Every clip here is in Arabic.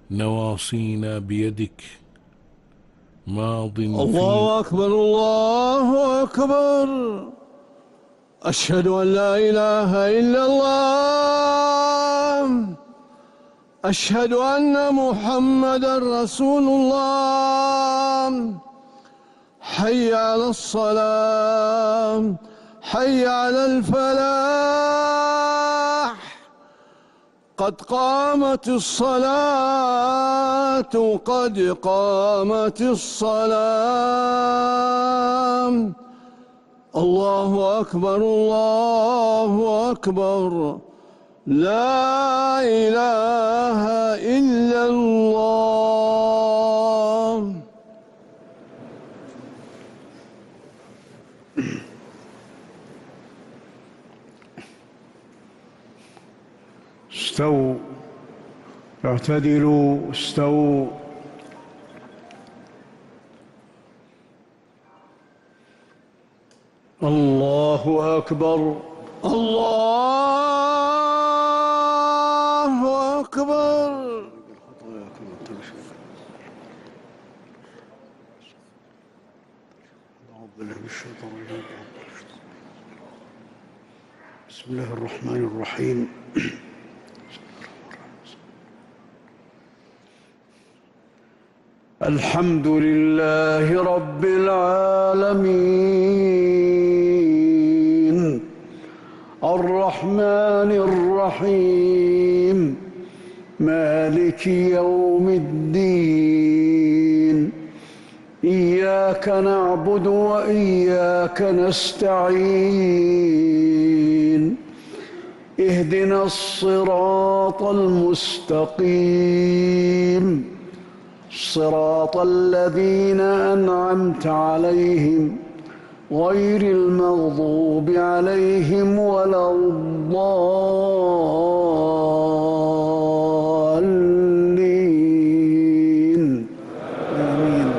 نواصينا بيدك، ماض في. الله أكبر الله أكبر. أشهد أن لا إله إلا الله. أشهد أن محمدا رسول الله. حي على الصلاة، حي على الفلاح. قد قامت الصلاة، قد قامت الصلاة. الله أكبر الله أكبر. لا إله إلا الله. استووا، اعتدلوا، استووا. الله أكبر الله أكبر. بسم الله الرحمن الرحيم. الحمد لله رب العالمين، الرحمن الرحيم، مالك يوم الدين. إياك نعبد وإياك نستعين. اهدنا الصراط المستقيم، صراط الذين أنعمت عليهم غير المغضوب عليهم ولا الضالين. آمين.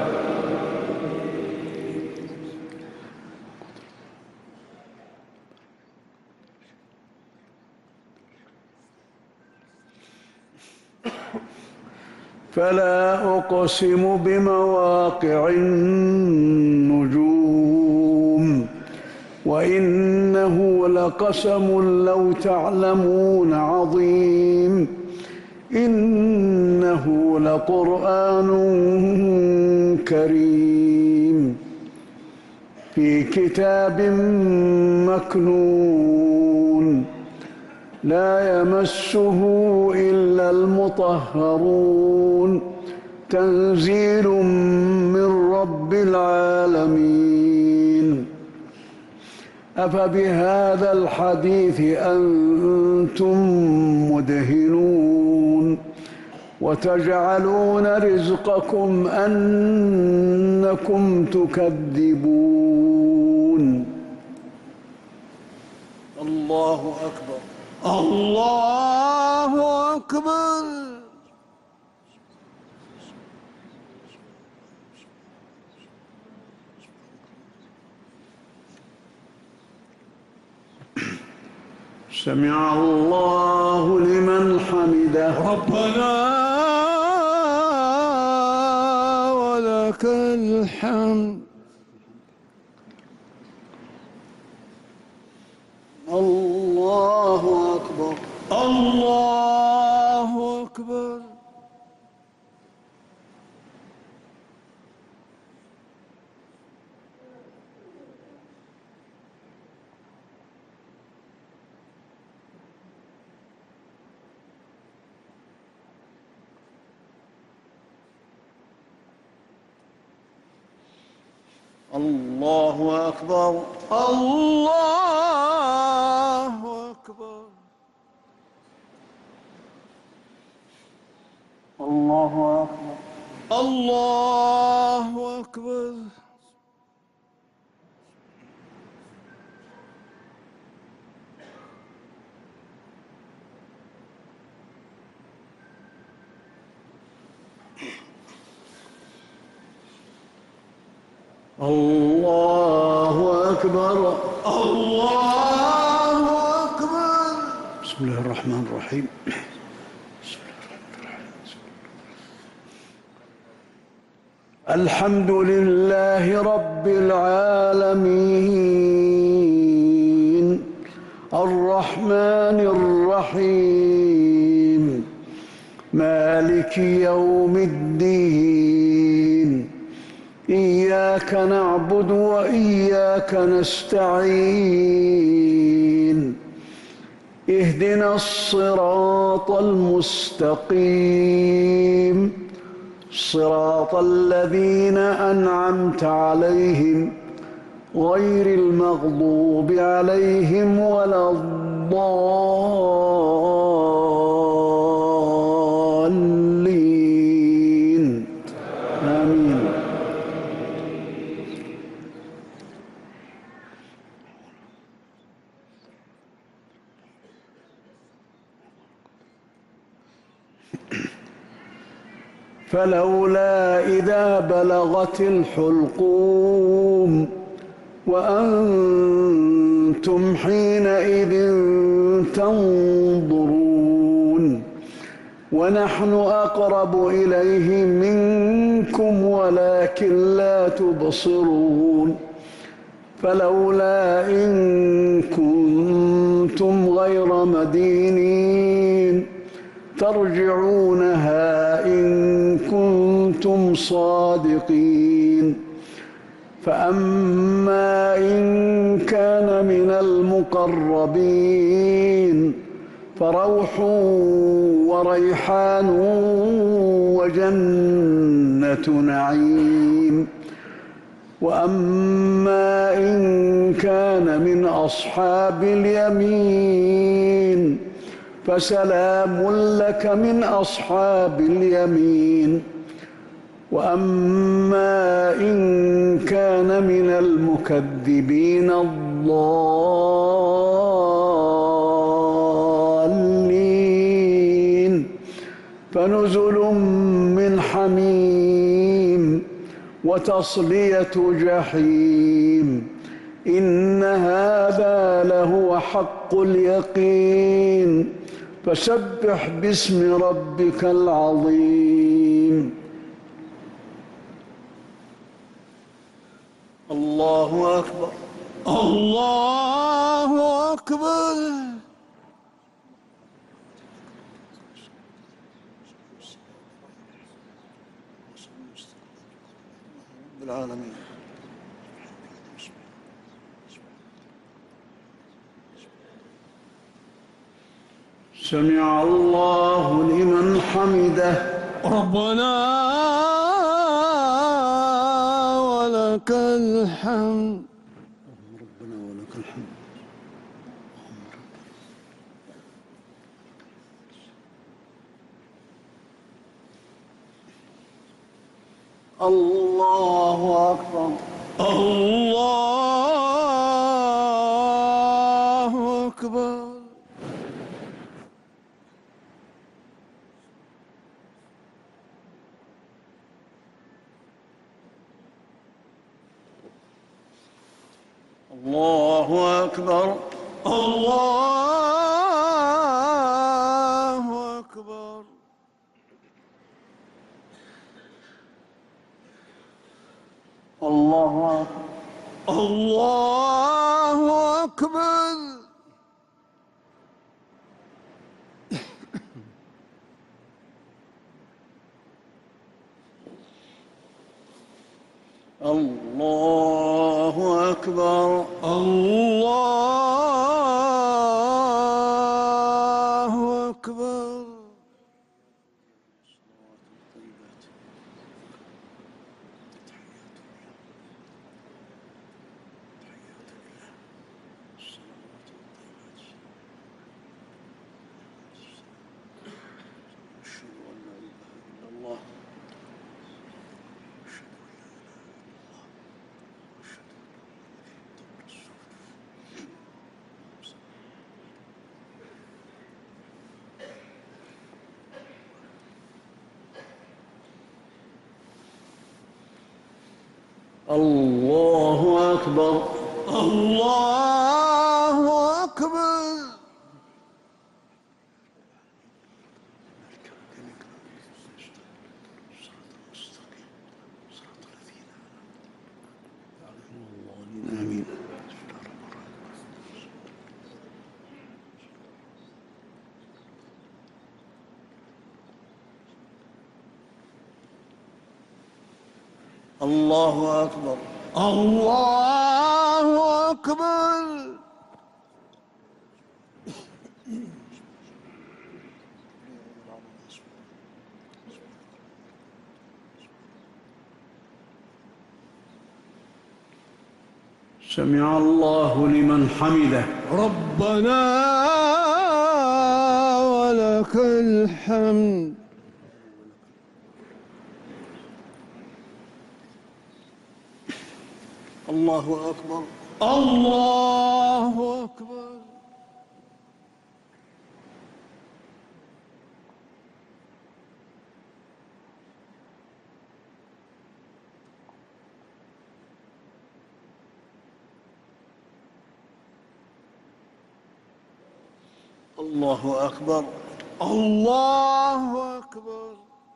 فلا أقسم بمواقع النجوم، وإنه لقسم لو تعلمون عظيم. إنه لقرآن كريم في كتاب مكنون، لا يمسه إلا المطهرون. تنزيل من رب العالمين. أفبهذا الحديث أنتم مدهنون، وتجعلون رزقكم أنكم تكذبون. الله أكبر الله أكبر. سمع الله لمن حمده. ربنا ولك الحمد. الله أكبر الله أكبر. الله أكبر الله أكبر. الله أكبر الله أكبر. الله أكبر الله أكبر. بسم الله الرحمن الرحيم. الحمد لله رب العالمين الرحمن الرحيم مالك يوم الدين إياك نعبد وإياك نستعين اهدنا الصراط المستقيم صراط الذين أنعمت عليهم غير المغضوب عليهم ولا الضالين آمين. فلولا إذا بلغت الحلقوم وأنتم حينئذ تنظرون ونحن أقرب إليه منكم ولكن لا تبصرون فلولا إن كنتم غير مدينين ترجعونها إن كنتم صادقين فأما إن كان من المقربين فروح وريحان وجنة نعيم وأما إن كان من أصحاب اليمين فسلام لك من أصحاب اليمين وأما إن كان من المكذبين الضالين فنزل من حميم وتصلية جحيم إن هذا لهو حق اليقين فسبح باسم ربك العظيم. الله أكبر الله أكبر. العالمين. سمع الله لمن حمده ربنا ولك الحمد. ربنا ولك الحمد. الله أكبر الله أكبر. الله أكبر الله أكبر. الله أكبر الله أكبر. الله أكبر الله أكبر. الله أكبر الله أكبر. الله أكبر. الله أكبر. سمع الله لمن حمده. ربنا ولك الحمد. الله أكبر. الله أكبر. الله أكبر. الله أكبر.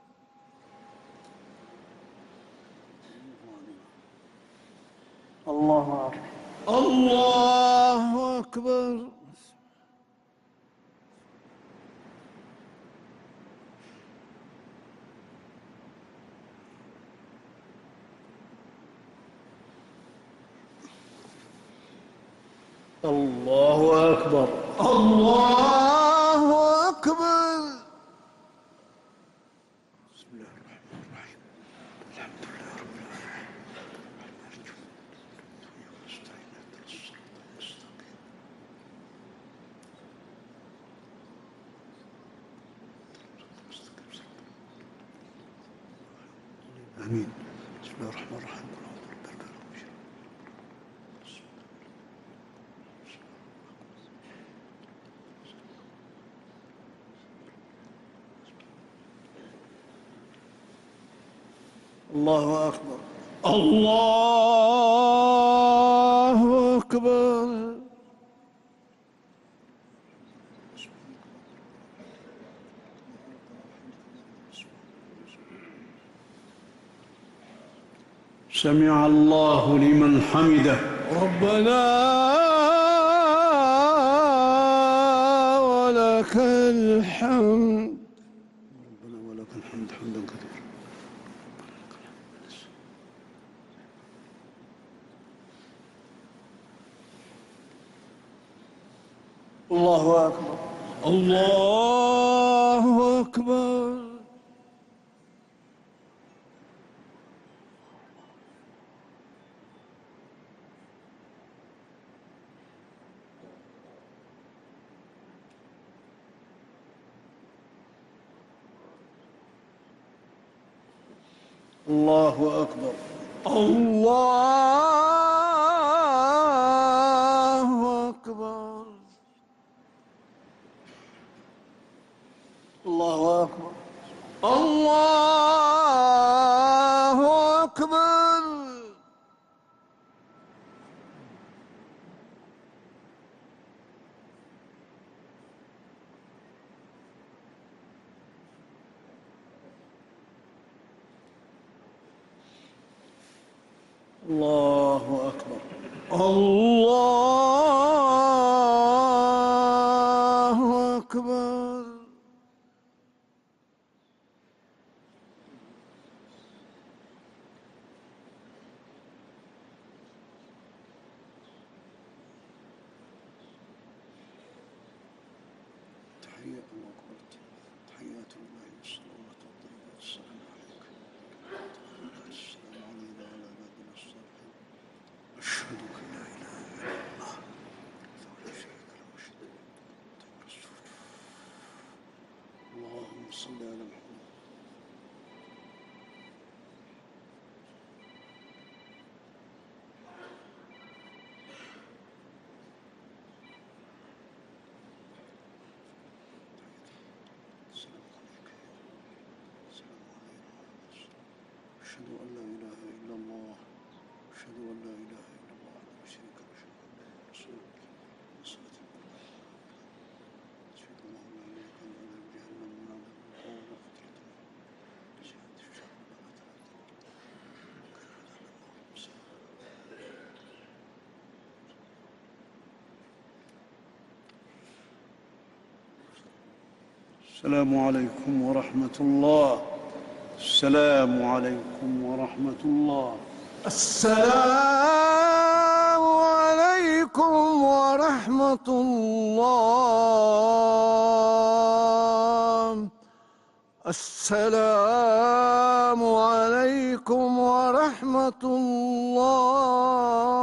الله أكبر. الله أكبر. الله أكبر. الله أكبر. بسم الله الرحمن الرحيم. الحمد لله رب العالمين. نستعين اهدنا الصراط المستقيم. آمين. بسم الله الرحمن الرحيم. الله أكبر. الله أكبر. سمع الله لمن حمده. ربنا ولك الحمد. ربنا ولك الحمد حمدا كثيرا. الله أكبر. الله أكبر. الله أكبر. الله أكبر. الله أكبر. الله أكبر. الله أكبر. الله أكبر. تحية الله أكبر. تحيات الله والصلوات والطيبات. السلام عليك. السلام علينا وعلى عبادنا الصالحين. أشهد أن لا إله إلا الله وحده لا شريك له وأشهد أن محمدا رسول الله. اللهم صل على محمد. السلام عليك. السلام علينا وعلى أشهد أن لا إله إلا الله. أشهد أن لا إله إلا الله وحده لا شريك له وأشهد أن محمدا رسول الله. الصلاة أشهد أن لا إله إلا الله جهنم من عذاب القبر وفترة شهادة الشهر السلام عليكم ورحمة الله. السلام عليكم ورحمة الله. السلام عليكم ورحمة الله. السلام عليكم ورحمة الله.